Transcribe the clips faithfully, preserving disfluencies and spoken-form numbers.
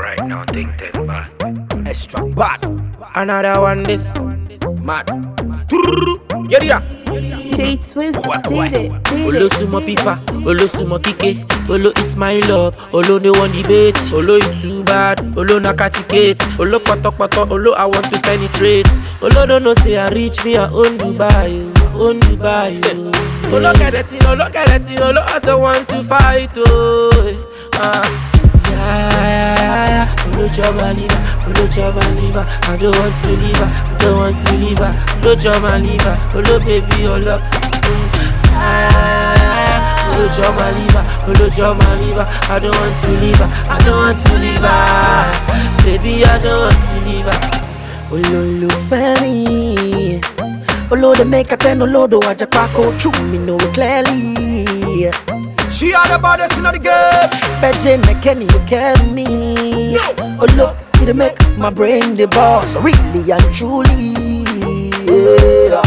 Right now, think ten bad. Extra bad. Another one this. Mad. Get ya. J Twist did it, did Olo it. sumo pipa, Olo sumo kike, Olo is my love, Olo no one debate, Olo you too bad, Olo na katikate, Olo patok patok, Olo I want to penetrate, Olo don't know say I reach me I own Dubai, own Dubai. Olo get it, Olo get it, Olo I don't want to fight, oh. Ah. Yeah, Olo Jama Liva, Olo Jama Liva, I don't want to leave her, I don't want to leave her, Olo Jama Liva, Olo baby, Olo. Ah, Olo Jama Liva, Olo Jama Liva, I don't want to leave her, I don't want to leave her, baby, I don't want to leave her. Olo Femi, Olo the make a ten, Olo do a jackpot, true me know it clearly. She are the baddest in the game. Betting McKenny, you carry me. Oh look, it make my brain the boss, really and truly. Yeah.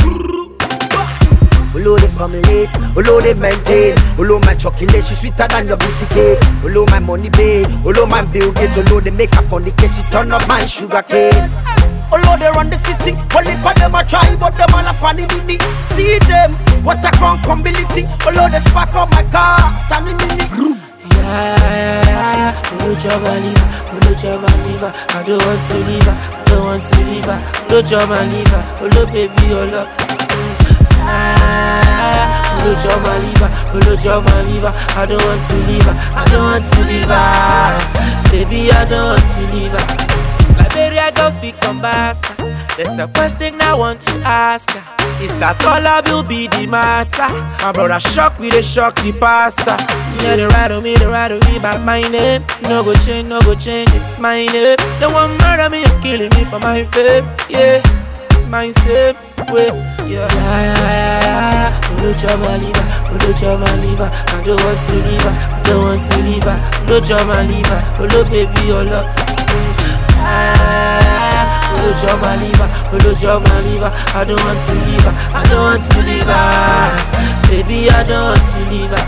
Olo the family, Olo the maintain, Olo my chocolate, she sweeter than your biscuit. Olo my money babe, Olo my bill gate, Olo the make a funny case, she turn up my sugar cane. Olo they run the city, only for them a try, but them all a funny nini. See them, what a concombility. Olo they spark up my car, tani nini. Yeah, yeah, yeah, Olo Jama Liva, Olo Jama Liva, I don't want to leave her, I don't want to leave her, Olo Jama Liva, Olo baby, Olo. Ah, Olo Jama Liva, Olo Jama Liva, I don't want to leave her, I don't want to leave her, baby, I don't want to leave her. Liberia girl speak some Bassa. There's a question I want to ask her. Is that all I will be the matter? My brother shock with the shock the pastor. Yeah, they rattle me, they rattle me about my name. No go change, no go change, it's my name. They want murder me and killing me for my fame. Yeah, my same way. Yeah, yeah, yeah, yeah. Olo Jama Liva, Olo Jama Liva, I don't want to leave her, I don't want to leave her. Olo Jama Liva, Olo baby, Olo. Ah, Olo Jama Liva, Olo Jama Liva, I don't want to leave her, I don't want to leave her, baby, I don't want to leave her.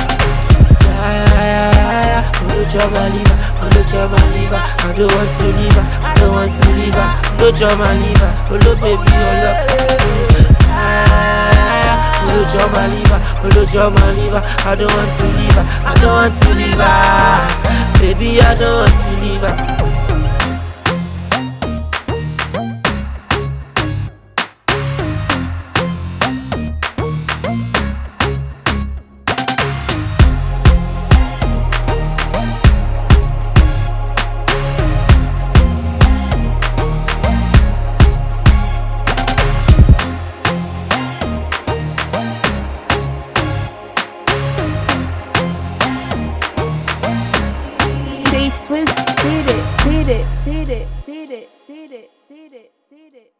Ah, Olo Jama Liva, Olo Jama Liva, I don't want to leave her, I don't want to leave her, Olo Jama Liva, Olo baby, Olo. Ah, Olo Jama Liva, Olo Jama Liva, I don't want to leave her, I don't want to leave her, baby, I don't want to leave her. J Twist did it, did it, did it.